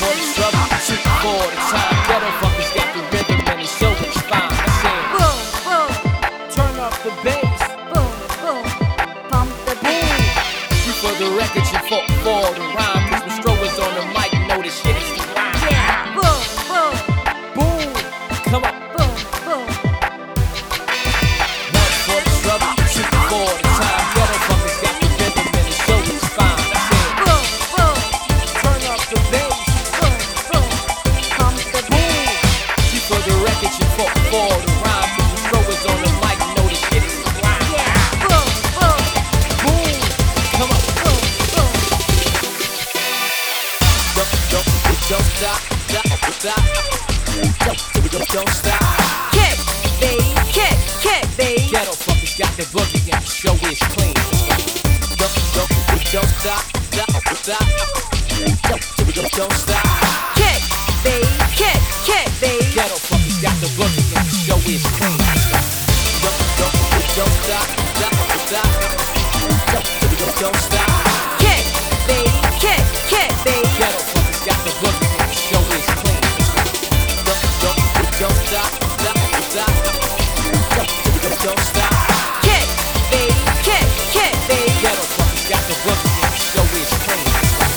for the trouble, shooting for the time. Ghetto fuckers got the rhythm and it's so much fine. I said, Boom, boom, turn up the bass. boom, boom, pump the beat. Three for the records and four for the rhyme. Cause when Strower's on the mic, know the shit is sublime. Yeah, boom, boom, Boom, come on. boom, boom. One for the trouble, shooting for the time. Ghetto fuckers got the rhythm and it's so much fine. I said, Boom, boom, turn up the bass. boom, boom, pump the beat. Three for the records and four for the rhyme. Cause when Strower's on the mic, know the shit is sublime. Yeah, boom, boom, Boom, come on. boom, boom. Don't stop, don't stop. Kick, babe, kick, babe. Ghetto fuckers got the boogie and the show is clean. Don't stop, don't stop. Kick, babe, kick, babe. Ghetto fuckers got the boogie and the show is clean. Don't stop, don't stop. Kick, babe, kick, babe. Ghetto fuckers got the boogie and the show is clean. Don't stop, don't stop. Kick, babe, kick, babe. Ghetto fuckers got the boogie and the show is clean.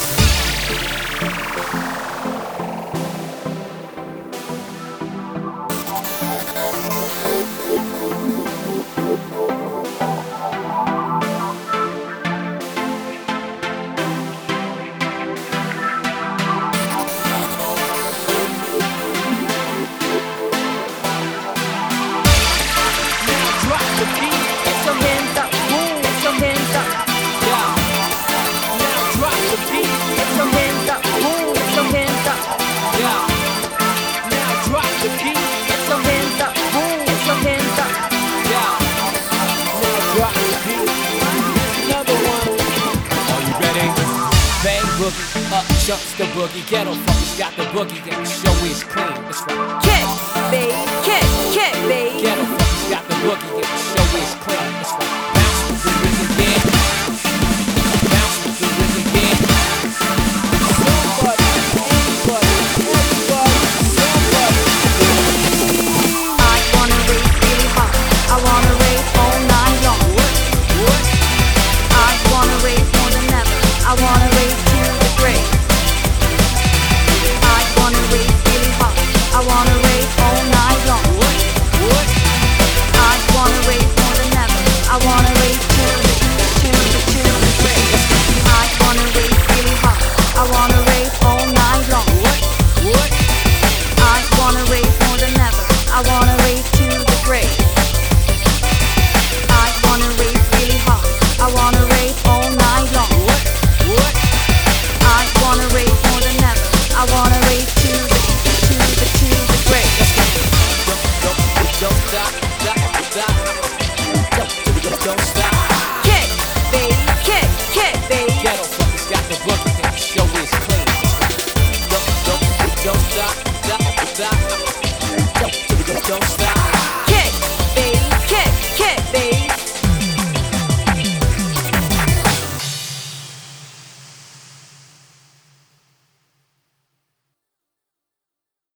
Drop the beat, Get your hands up, get your hands up, yeah. Now drop the beat, get your hands up, get your hands up, yeah. Now drop the beat, get your hands up, get your hands up. yeah. Now drop the beat. Another one. Are you ready? Bang boogie, up jumps the boogie. Ghetto fuckers got the boogie and the show is clean. That's right. Kick, babe, kick, babe. Ghetto fuckers got the boogie and the show is clean. That's right. Bounce with the rhythm, yeah. Bounce with the rhythm, yeah. Somebody, anybody, everybody, somebody. I wanna rave really hot. I wanna rave all night long. What? I wanna rave more than ever. I wanna rave to the grave. I wanna rave really hot. I wanna rave all night long. What? I wanna rave more than ever. I wanna rave to the grave. I wanna rave really hot. I wanna rave all night long. What? I wanna rave more than ever. I wanna rave to the grave. I wanna rave really hot. I wanna rave all night long. What? I wanna rave more than ever. I wanna rave to the grave. Don't stop, don't stop.